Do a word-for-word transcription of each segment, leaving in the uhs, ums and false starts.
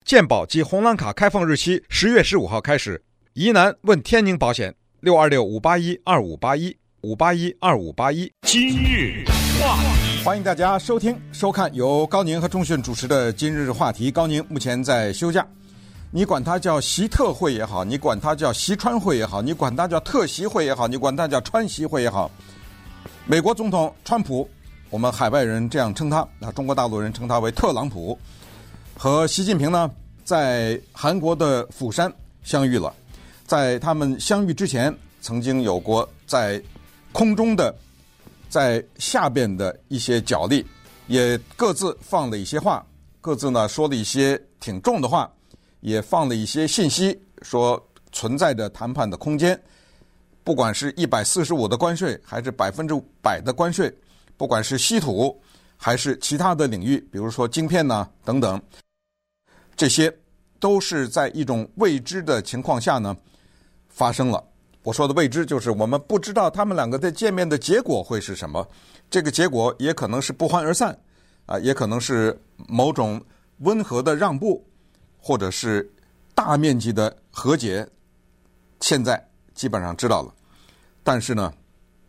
健保及红蓝卡开放日期十月十五号开始，疑难问天宁保险六二六五八一二五八一五八一二五八一。 今日话题， 欢迎大家收听收看由高宁和钟迅主持的今日话题。高宁目前在休假，你管它叫习特会也好，你管它叫习川会也好，你管它叫特习会也好，你管它叫川习会也好，美国总统川普，我们海外人这样称他，那中国大陆人称他为特朗普，和习近平呢在韩国的釜山相遇了。在他们相遇之前，曾经有过在空中的在下边的一些角力，也各自放了一些话，各自呢说了一些挺重的话，也放了一些信息，说存在着谈判的空间，不管是一百四十五的关税，还是百分之百的关税，不管是稀土还是其他的领域，比如说晶片呢等等，这些都是在一种未知的情况下呢发生了。我说的未知就是我们不知道他们两个在见面的结果会是什么，这个结果也可能是不欢而散啊，也可能是某种温和的让步，或者是大面积的和解，现在基本上知道了。但是呢，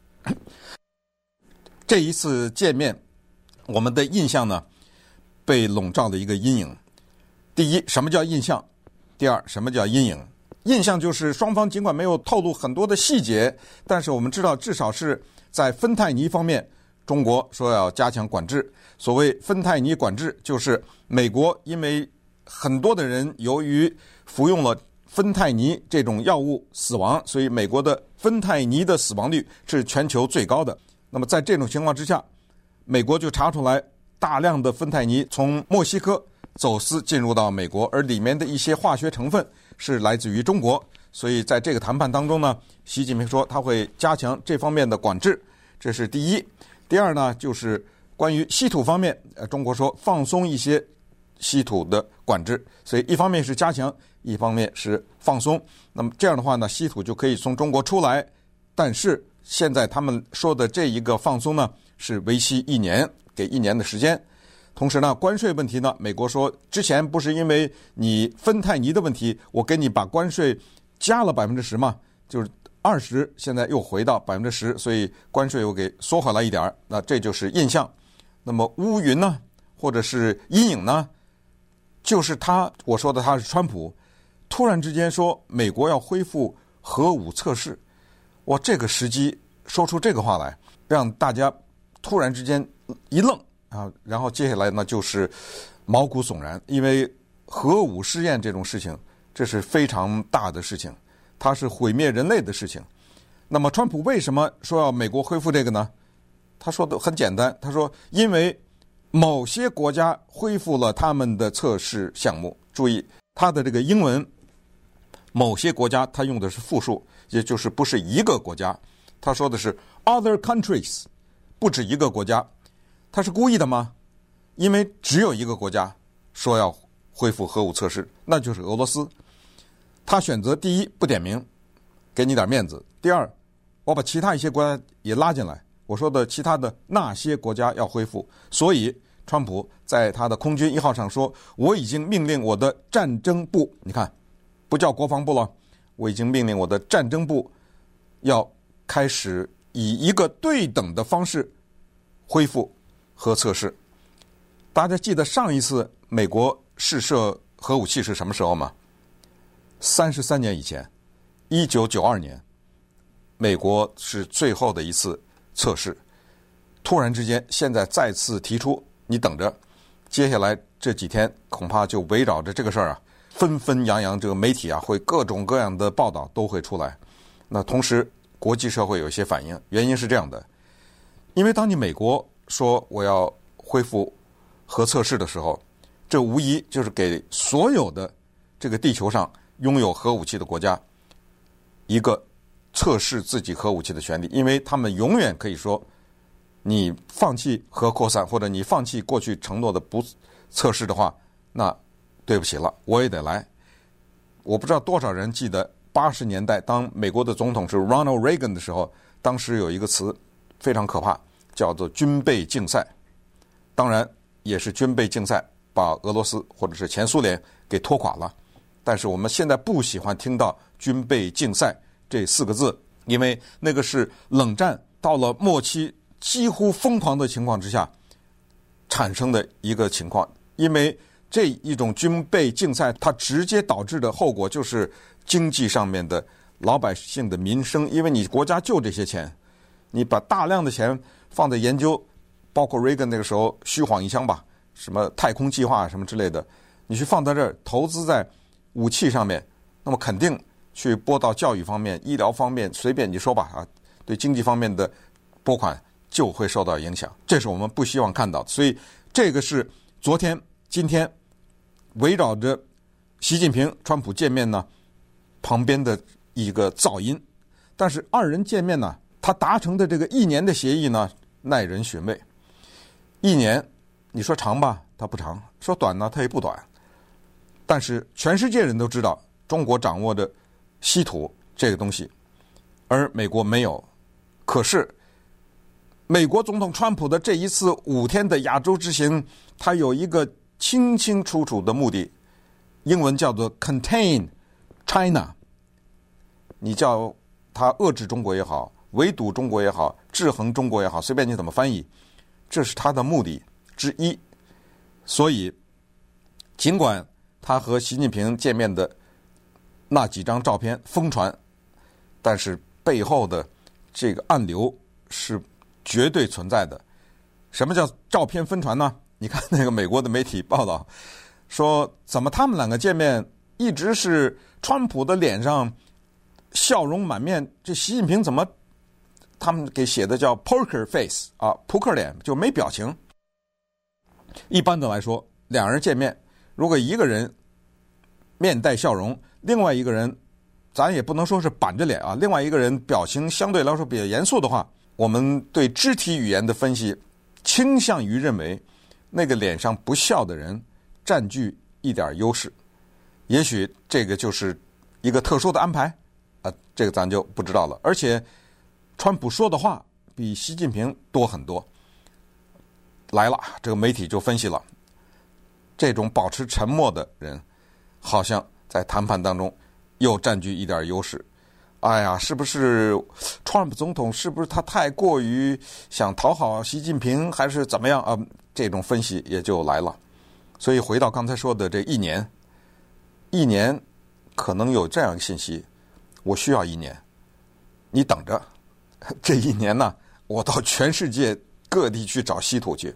这一次见面，我们的印象呢被笼罩了一个阴影。第一，什么叫印象？第二，什么叫阴影？印象就是双方尽管没有透露很多的细节，但是我们知道至少是在芬太尼方面，中国说要加强管制。所谓芬太尼管制，就是美国因为很多的人由于服用了芬太尼这种药物死亡，所以美国的芬太尼的死亡率是全球最高的。那么在这种情况之下，美国就查出来大量的芬太尼从墨西哥走私进入到美国，而里面的一些化学成分是来自于中国，所以在这个谈判当中呢，习近平说他会加强这方面的管制，这是第一。第二呢，就是关于稀土方面，呃，中国说放松一些稀土的管制，所以一方面是加强，一方面是放松。那么这样的话呢，稀土就可以从中国出来，但是现在他们说的这一个放松呢，是为期一年，给一年的时间。同时呢，关税问题呢，美国说之前不是因为你芬太尼的问题，我给你把关税加了百分之十嘛，就是二十，现在又回到百分之十，所以关税又给缩回来一点，那这就是印象。那么乌云呢，或者是阴影呢，就是他我说的他是川普，突然之间说美国要恢复核武测试，哇，这个时机说出这个话来，让大家突然之间一愣。啊，然后接下来呢就是毛骨悚然，因为核武试验这种事情，这是非常大的事情，它是毁灭人类的事情。那么川普为什么说要美国恢复这个呢？他说的很简单，他说因为某些国家恢复了他们的测试项目。注意他的这个英文，某些国家他用的是复数，也就是不是一个国家，他说的是 other countries， 不止一个国家。他是故意的吗？因为只有一个国家说要恢复核武测试，那就是俄罗斯。他选择第一不点名，给你点面子；第二，我把其他一些国家也拉进来。我说的其他的那些国家要恢复，所以川普在他的空军一号上说，我已经命令我的战争部，你看不叫国防部了，我已经命令我的战争部要开始以一个对等的方式恢复核测试。大家记得上一次美国试射核武器是什么时候吗？三十三年以前，一九九二年，美国是最后的一次测试。突然之间，现在再次提出，你等着，接下来这几天恐怕就围绕着这个事儿啊，纷纷扬扬，这个媒体啊会各种各样的报道都会出来。那同时，国际社会有一些反应，原因是这样的，因为当你美国说我要恢复核测试的时候，这无疑就是给所有的这个地球上拥有核武器的国家一个测试自己核武器的权利，因为他们永远可以说，你放弃核扩散或者你放弃过去承诺的不测试的话，那对不起了，我也得来。我不知道多少人记得八十年代当美国的总统是 Ronald Reagan 的时候，当时有一个词非常可怕，叫做军备竞赛。当然也是军备竞赛把俄罗斯或者是前苏联给拖垮了。但是我们现在不喜欢听到军备竞赛这四个字，因为那个是冷战到了末期几乎疯狂的情况之下产生的一个情况。因为这一种军备竞赛，它直接导致的后果就是经济上面的老百姓的民生，因为你国家就这些钱，你把大量的钱放在研究，包括 Reagan 那个时候虚晃一枪吧，什么太空计划什么之类的，你去放在这儿投资在武器上面，那么肯定去拨到教育方面、医疗方面，随便你说吧啊，对经济方面的拨款就会受到影响，这是我们不希望看到的。所以这个是昨天、今天围绕着习近平、川普见面呢，旁边的一个噪音。但是二人见面呢，他达成的这个一年的协议呢，耐人寻味。一年，你说长吧，它不长；说短呢，它也不短。但是全世界人都知道，中国掌握着稀土这个东西，而美国没有。可是，美国总统川普的这一次五天的亚洲之行，他有一个清清楚楚的目的，英文叫做 contain China。你叫他遏制中国也好，围堵中国也好，制衡中国也好，随便你怎么翻译，这是他的目的之一。所以，尽管他和习近平见面的那几张照片疯传，但是背后的这个暗流是绝对存在的。什么叫照片疯传呢？你看那个美国的媒体报道说，怎么他们两个见面一直是川普的脸上笑容满面，这习近平怎么他们给写的叫 poker face 啊，扑克脸，就没表情。一般的来说，两人见面，如果一个人面带笑容，另外一个人咱也不能说是板着脸啊，另外一个人表情相对来说比较严肃的话，我们对肢体语言的分析倾向于认为那个脸上不笑的人占据一点优势。也许这个就是一个特殊的安排啊，这个咱就不知道了。而且川普说的话比习近平多很多。来了，这个媒体就分析了，这种保持沉默的人好像在谈判当中又占据一点优势。哎呀，是不是川普总统是不是他太过于想讨好习近平，还是怎么样啊？这种分析也就来了。所以回到刚才说的这一年，一年可能有这样一个信息，我需要一年，你等着，这一年呢，我到全世界各地去找稀土去，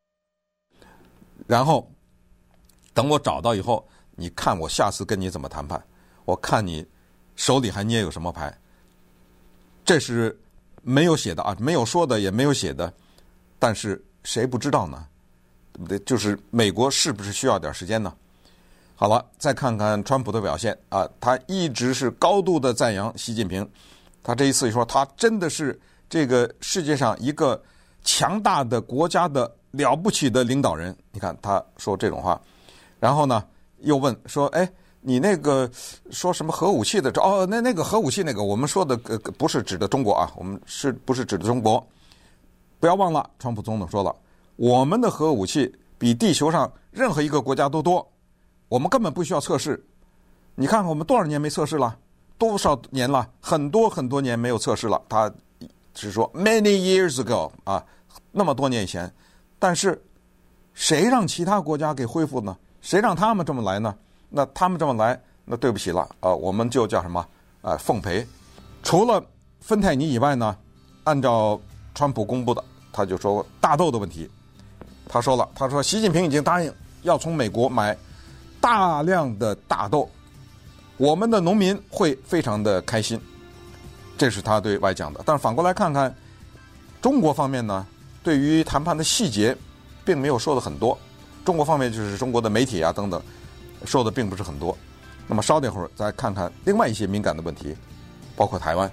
然后等我找到以后，你看我下次跟你怎么谈判，我看你手里还捏有什么牌。这是没有写的啊，没有说的，也没有写的，但是谁不知道呢？对不对？就是美国是不是需要点时间呢？好了，再看看川普的表现啊，他一直是高度的赞扬习近平。他这一次说，他真的是这个世界上一个强大的国家的了不起的领导人。你看他说这种话，然后呢又问说，哎，你那个说什么核武器的？哦，那那个核武器那个，我们说的呃不是指的中国啊，我们是不是指的中国？不要忘了，川普总统说了，我们的核武器比地球上任何一个国家都多，我们根本不需要测试。你看看我们多少年没测试了，多少年了，很多很多年没有测试了。他是说 many years ago 啊，那么多年以前。但是谁让其他国家给恢复呢？谁让他们这么来呢？那他们这么来，那对不起了啊、呃，我们就叫什么啊、呃、奉陪。除了芬太尼以外呢，按照川普公布的，他就说大豆的问题。他说了，他说习近平已经答应要从美国买大量的大豆，我们的农民会非常的开心。这是他对外讲的。但是反过来看看中国方面呢，对于谈判的细节并没有说的很多。中国方面就是中国的媒体啊等等说的并不是很多。那么稍等一会儿再看看另外一些敏感的问题，包括台湾。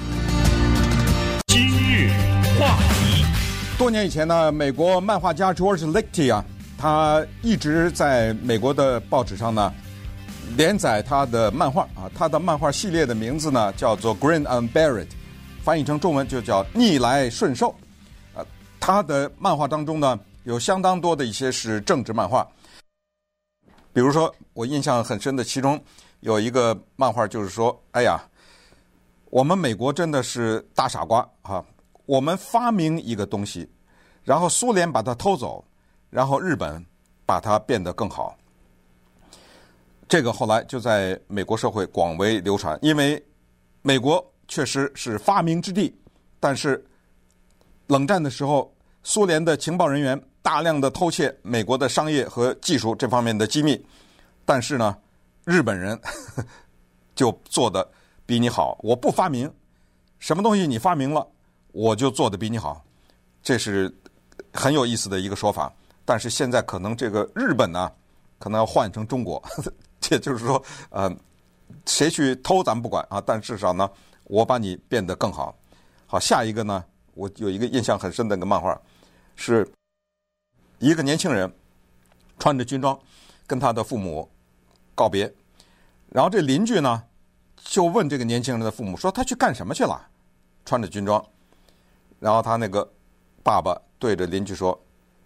今日话题。 多年以前呢，美国漫画家 George Lichty 啊，他一直在美国的报纸上呢连载他的漫画啊，他的漫画系列的名字呢叫做 Grin and Bear It， 翻译成中文就叫逆来顺受。呃，他的漫画当中呢有相当多的一些是政治漫画，比比如说我印象很深的，其中有一个漫画就是说，哎呀，我们美国真的是大傻瓜啊！我们发明一个东西，然后苏联把它偷走，然后日本把它变得更好。这个后来就在美国社会广为流传，因为美国确实是发明之地，但是冷战的时候，苏联的情报人员大量的偷窃美国的商业和技术这方面的机密，但是呢，日本人呵呵就做的比你好。我不发明，什么东西你发明了，我就做的比你好，这是很有意思的一个说法。但是现在可能这个日本呢，可能要换成中国，呵呵也就是说，呃，谁去偷咱们不管啊，但至少呢，我把你变得更好。好，下一个呢，我有一个印象很深的一个漫画，是一个年轻人穿着军装跟他的父母告别，然后这邻居呢就问这个年轻人的父母说他去干什么去了，穿着军装，然后他那个爸爸对着邻居说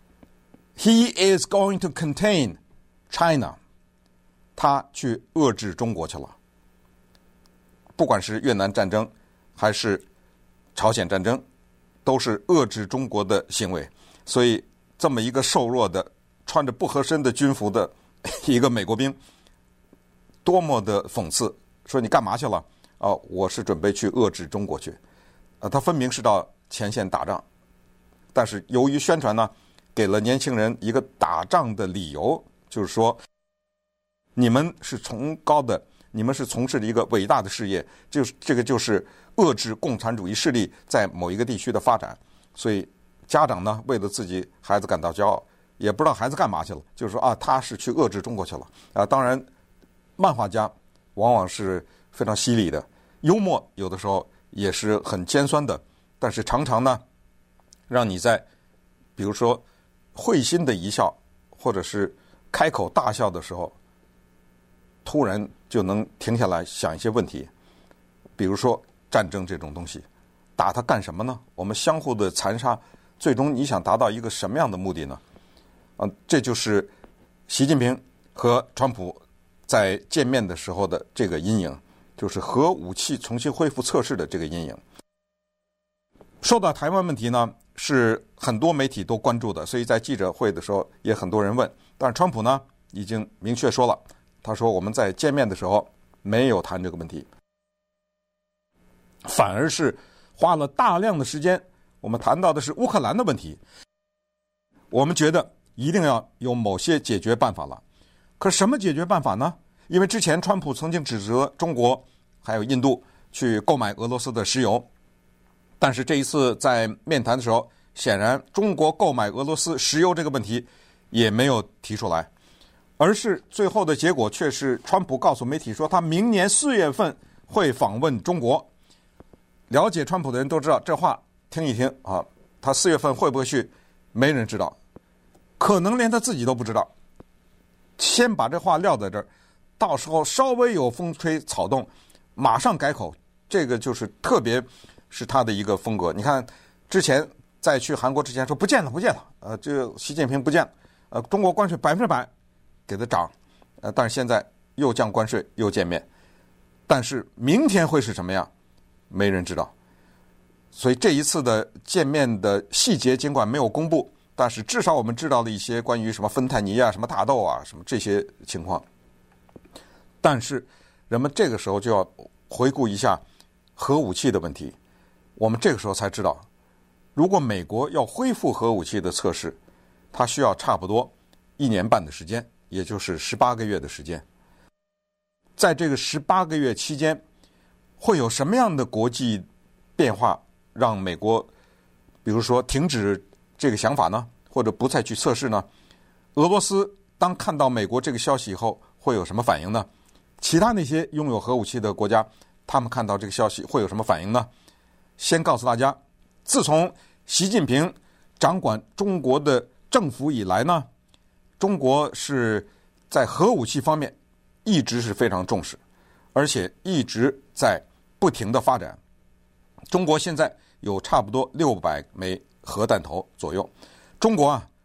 He is going to contain China， 他去遏制中国去了。不管是越南战争还是朝鲜战争，都是遏制中国的行为。所以这么一个瘦弱的穿着不合身的军服的一个美国兵，多么的讽刺，说你干嘛去了？哦，我是准备去遏制中国去。呃，他分明是到前线打仗，但是由于宣传呢，给了年轻人一个打仗的理由，就是说你们是崇高的，你们是从事的一个伟大的事业，就是这个就是遏制共产主义势力在某一个地区的发展。所以家长呢，为了自己孩子感到骄傲，也不知道孩子干嘛去了，就是说啊，他是去遏制中国去了啊。当然，漫画家往往是非常犀利的，幽默有的时候也是很尖酸的，但是常常呢，让你在比如说会心的一笑，或者是开口大笑的时候，突然就能停下来想一些问题。比如说战争这种东西，打它干什么呢？我们相互的残杀，最终你想达到一个什么样的目的呢？啊，这就是习近平和川普在见面的时候的这个阴影，就是核武器重新恢复测试的这个阴影。说到台湾问题呢，是很多媒体都关注的，所以在记者会的时候也很多人问。但是川普呢已经明确说了，他说我们在见面的时候没有谈这个问题，反而是花了大量的时间，我们谈到的是乌克兰的问题。我们觉得一定要有某些解决办法了。可什么解决办法呢？因为之前川普曾经指责中国还有印度去购买俄罗斯的石油，但是这一次在面谈的时候，显然中国购买俄罗斯石油这个问题也没有提出来，而是最后的结果却是川普告诉媒体说他明年四月份会访问中国。了解川普的人都知道，这话听一听啊，他四月份会不会去，没人知道，可能连他自己都不知道。先把这话撂在这儿，到时候稍微有风吹草动，马上改口，这个就是特别是他的一个风格。你看之前在去韩国之前说不见了不见了，呃，这习近平不见了，呃，中国关税百分之百给他涨，呃，但是现在又降关税又见面，但是明天会是什么样，没人知道。所以这一次的见面的细节尽管没有公布，但是至少我们知道了一些关于什么芬太尼啊、什么大豆啊、什么这些情况。但是人们这个时候就要回顾一下核武器的问题。我们这个时候才知道，如果美国要恢复核武器的测试，它需要差不多一年半的时间，也就是十八个月的时间。在这个十八个月期间，会有什么样的国际变化让美国比如说停止这个想法呢，或者不再去测试呢？俄罗斯当看到美国这个消息以后会有什么反应呢？其他那些拥有核武器的国家，他们看到这个消息会有什么反应呢？先告诉大家，自从习近平掌管中国的政府以来呢，中国是在核武器方面一直是非常重视，而且一直在不停的发展。中国现在有差不多六百枚核弹头左右。中国啊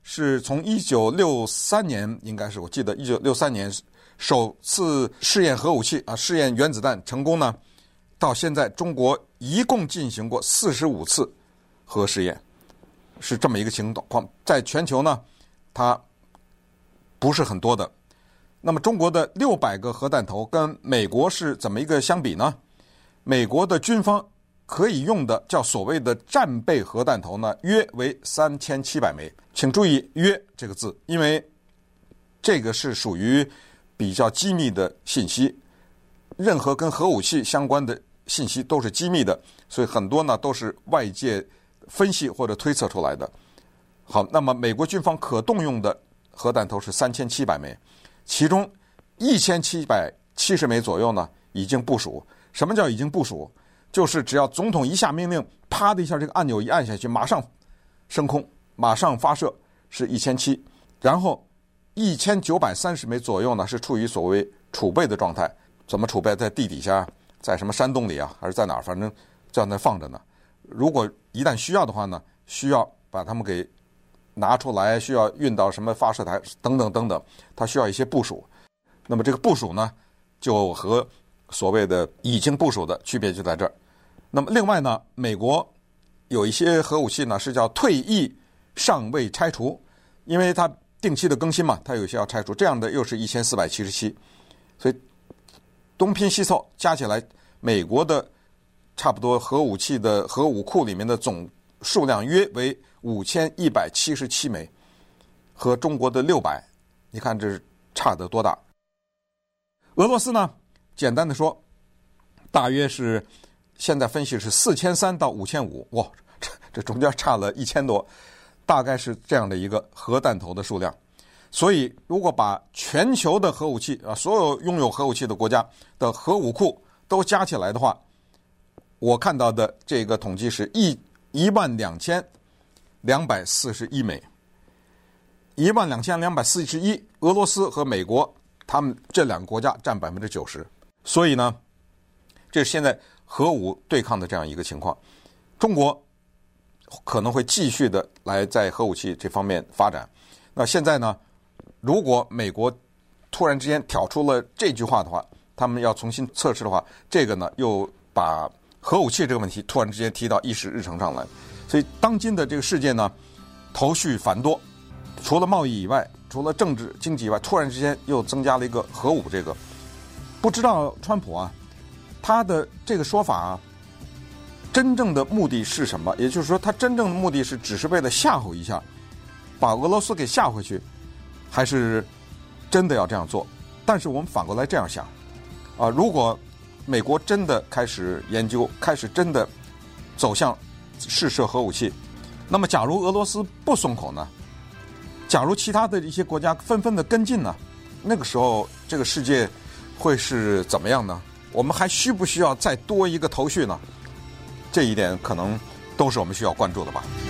是从一九六三年，应该是我记得一九六三年首次试验核武器啊，试验原子弹成功呢，到现在中国一共进行过四十五次核试验，是这么一个情况。在全球呢，它不是很多的。那么中国的六百个核弹头跟美国是怎么一个相比呢？美国的军方可以用的叫所谓的战备核弹头呢，约为三千七百枚。请注意"约"这个字，因为这个是属于比较机密的信息，任何跟核武器相关的信息都是机密的，所以很多呢都是外界分析或者推测出来的。好，那么美国军方可动用的核弹头是三千七百枚，其中一千七百七十枚左右呢已经部署。什么叫已经部署？就是只要总统一下命令，啪的一下这个按钮一按下去，马上升空，马上发射，是一千七。然后一千九百三十枚左右呢是处于所谓储备的状态。怎么储备？在地底下，在什么山洞里啊，还是在哪儿？反正在那放着呢。如果一旦需要的话呢，需要把它们给拿出来，需要运到什么发射台等等等等，它需要一些部署。那么这个部署呢，就和所谓的已经部署的区别就在这儿。那么另外呢，美国有一些核武器呢是叫退役尚未拆除，因为它定期的更新嘛，它有些要拆除，这样的又是一千四百七十七。所以东拼西凑加起来，美国的差不多核武器的核武库里面的总数量约为五千一百七十七枚，和中国的六百，你看这差得多大？俄罗斯呢，简单的说，大约是现在分析是四千三到五千五，哇，这这中间差了一千多，大概是这样的一个核弹头的数量。所以，如果把全球的核武器啊，所有拥有核武器的国家的核武库都加起来的话，我看到的这个统计是一一万两千两百四十一枚，一万两千两百四十一。俄罗斯和美国，他们这两个国家占百分之九十。所以呢，这是现在核武对抗的这样一个情况。中国可能会继续的来在核武器这方面发展。那现在呢，如果美国突然之间挑出了这句话的话，他们要重新测试的话，这个呢又把核武器这个问题突然之间提到议事日程上来。所以当今的这个世界呢，头绪繁多，除了贸易以外，除了政治经济以外，突然之间又增加了一个核武。这个不知道川普啊，他的这个说法啊，真正的目的是什么？也就是说，他真正的目的是只是为了吓唬一下，把俄罗斯给吓回去，还是真的要这样做？但是我们反过来这样想啊，如果美国真的开始研究，开始真的走向试射核武器，那么假如俄罗斯不松口呢？假如其他的一些国家纷纷的跟进呢？那个时候这个世界会是怎么样呢？我们还需不需要再多一个头绪呢？这一点可能都是我们需要关注的吧。